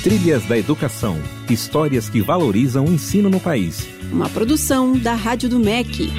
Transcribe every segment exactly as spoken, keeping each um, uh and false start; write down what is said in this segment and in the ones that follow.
Trilhas da Educação, histórias que valorizam o ensino no país. Uma produção da Rádio do M E C.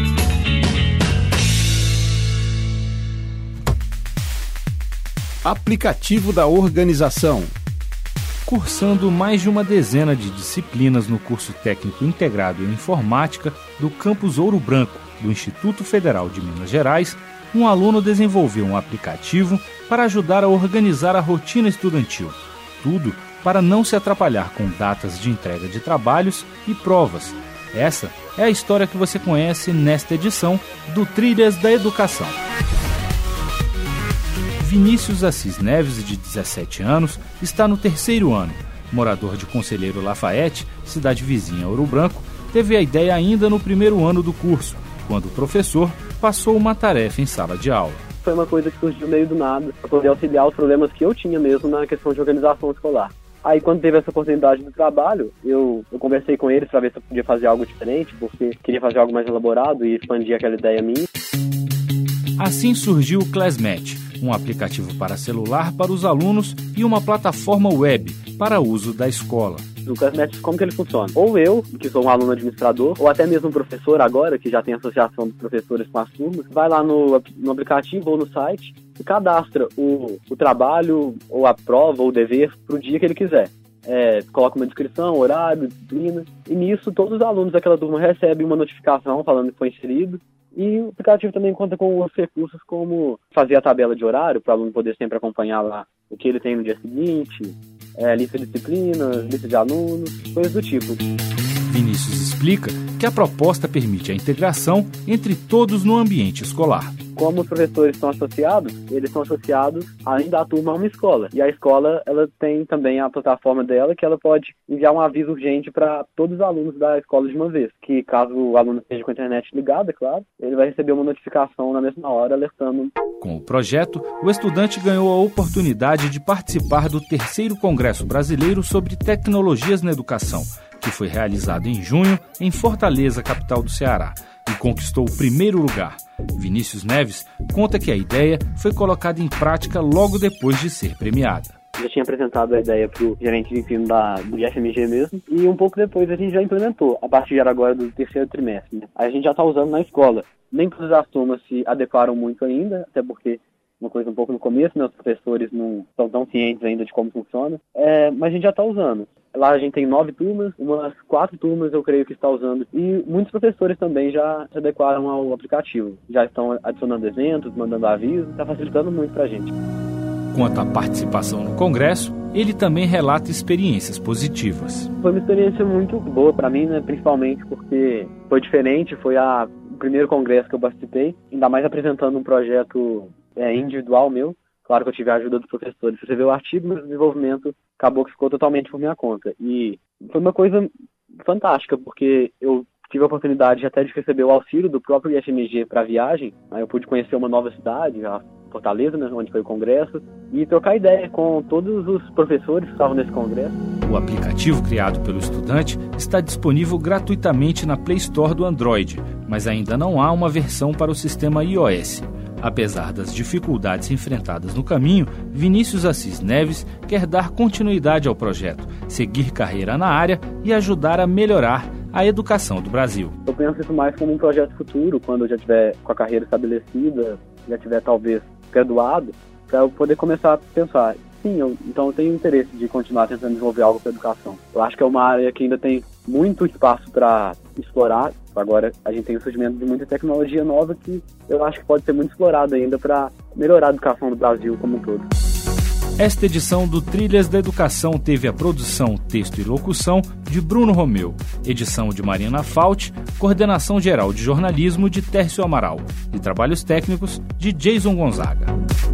Aplicativo da organização. Cursando mais de uma dezena de disciplinas no curso técnico integrado em informática do campus Ouro Branco, do Instituto Federal de Minas Gerais, um aluno desenvolveu um aplicativo para ajudar a organizar a rotina estudantil. Tudo para não se atrapalhar com datas de entrega de trabalhos e provas. Essa é a história que você conhece nesta edição do Trilhas da Educação. Vinícius Assis Neves, de dezessete anos, está no terceiro ano. Morador de Conselheiro Lafayette, cidade vizinha a Ouro Branco, teve a ideia ainda no primeiro ano do curso, quando o professor passou uma tarefa em sala de aula. Foi uma coisa que surgiu meio do nada, para poder auxiliar os problemas que eu tinha mesmo na questão de organização escolar. Aí, quando teve essa oportunidade do trabalho, eu, eu conversei com eles para ver se eu podia fazer algo diferente, porque queria fazer algo mais elaborado e expandir aquela ideia minha. Assim surgiu o Classmatch, um aplicativo para celular para os alunos e uma plataforma web para uso da escola. O Classmatch, como que ele funciona? Ou eu, que sou um aluno administrador, ou até mesmo um professor agora, que já tem associação de professores com as turmas, vai lá no, no aplicativo ou no site e cadastra o, o trabalho, ou a prova, ou o dever para o dia que ele quiser. É, coloca uma descrição, horário, disciplina, e nisso todos os alunos daquela turma recebem uma notificação falando que foi inserido. E o aplicativo também conta com outros recursos como fazer a tabela de horário, para o aluno poder sempre acompanhar lá o que ele tem no dia seguinte, é, lista de disciplinas, lista de alunos, coisas do tipo. Vinícius explica que a proposta permite a integração entre todos no ambiente escolar. Como os professores estão associados, eles estão associados além da turma a uma escola. E a escola, ela tem também a plataforma dela, que ela pode enviar um aviso urgente para todos os alunos da escola de uma vez. Que caso o aluno esteja com a internet ligada, é claro, ele vai receber uma notificação na mesma hora, alertando. Com o projeto, o estudante ganhou a oportunidade de participar do terceiro Congresso Brasileiro sobre Tecnologias na Educação, que foi realizado em junho em Fortaleza, capital do Ceará, e conquistou o primeiro lugar. Vinícius Neves conta que a ideia foi colocada em prática logo depois de ser premiada. Já tinha apresentado a ideia para o gerente de ensino da, do I F M G mesmo, e um pouco depois a gente já implementou, a partir agora do terceiro trimestre. Né? A gente já está usando na escola. Nem todas as turmas se adequaram muito ainda, até porque uma coisa um pouco no começo, né? Os professores não estão tão cientes ainda de como funciona, é, mas a gente já está usando. Lá a gente tem nove turmas, umas quatro turmas eu creio que está usando, e muitos professores também já se adequaram ao aplicativo. Já estão adicionando eventos, mandando avisos, está facilitando muito para a gente. Quanto à participação no Congresso, ele também relata experiências positivas. Foi uma experiência muito boa para mim, né? Principalmente porque foi diferente, foi a, o primeiro congresso que eu participei, ainda mais apresentando um projeto é, individual meu. Claro que eu tive a ajuda dos professores. Você vê o artigo, mas o desenvolvimento acabou que ficou totalmente por minha conta. E foi uma coisa fantástica, porque eu tive a oportunidade até de receber o auxílio do próprio I F M G para a viagem. Aí eu pude conhecer uma nova cidade, a Fortaleza, né, onde foi o congresso, e trocar ideia com todos os professores que estavam nesse congresso. O aplicativo criado pelo estudante está disponível gratuitamente na Play Store do Android, mas ainda não há uma versão para o sistema iOS. Apesar das dificuldades enfrentadas no caminho, Vinícius Assis Neves quer dar continuidade ao projeto, seguir carreira na área e ajudar a melhorar a educação do Brasil. Eu penso isso mais como um projeto futuro, quando eu já estiver com a carreira estabelecida, já estiver talvez graduado, para eu poder começar a pensar, sim, eu, então eu tenho interesse de continuar tentando desenvolver algo para a educação. Eu acho que é uma área que ainda tem muito espaço para explorar. Agora a gente tem o surgimento de muita tecnologia nova que eu acho que pode ser muito explorada ainda para melhorar a educação do Brasil como um todo. Esta edição do Trilhas da Educação teve a produção, texto e locução de Bruno Romeu, edição de Marina Fauci, coordenação geral de jornalismo de Tércio Amaral e trabalhos técnicos de Jason Gonzaga.